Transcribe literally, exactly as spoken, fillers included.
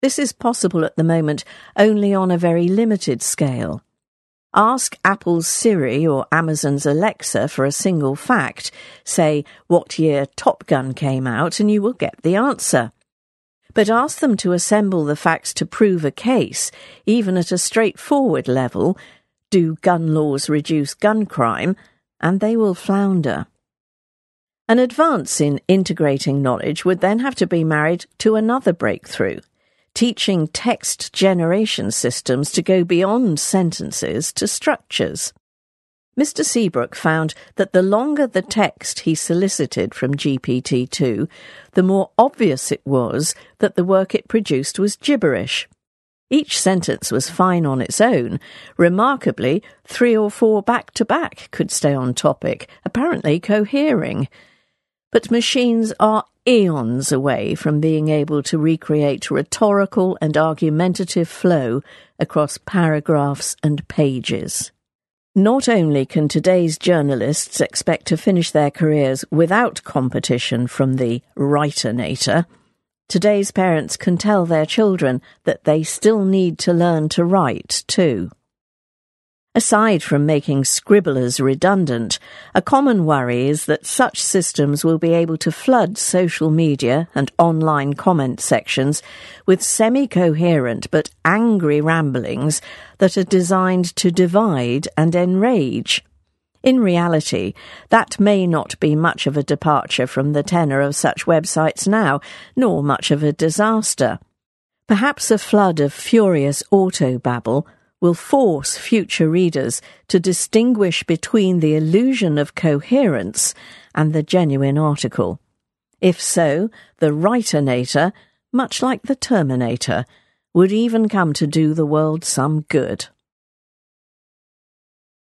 This is possible at the moment only on a very limited scale. Ask Apple's Siri or Amazon's Alexa for a single fact, say what year Top Gun came out, and you will get the answer. But ask them to assemble the facts to prove a case, even at a straightforward level, do gun laws reduce gun crime, and they will flounder. An advance in integrating knowledge would then have to be married to another breakthrough, teaching text generation systems to go beyond sentences to structures. Mister Seabrook found that the longer the text he solicited from G P T two, the more obvious it was that the work it produced was gibberish. Each sentence was fine on its own. Remarkably, three or four back-to-back could stay on topic, apparently cohering. But machines are eons away from being able to recreate rhetorical and argumentative flow across paragraphs and pages. Not only can today's journalists expect to finish their careers without competition from the writer-nator, today's parents can tell their children that they still need to learn to write too. Aside from making scribblers redundant, a common worry is that such systems will be able to flood social media and online comment sections with semi-coherent but angry ramblings that are designed to divide and enrage. In reality, that may not be much of a departure from the tenor of such websites now, nor much of a disaster. Perhaps a flood of furious autobabble will force future readers to distinguish between the illusion of coherence and the genuine article. If so, the writer-nator, much like the Terminator, would even come to do the world some good.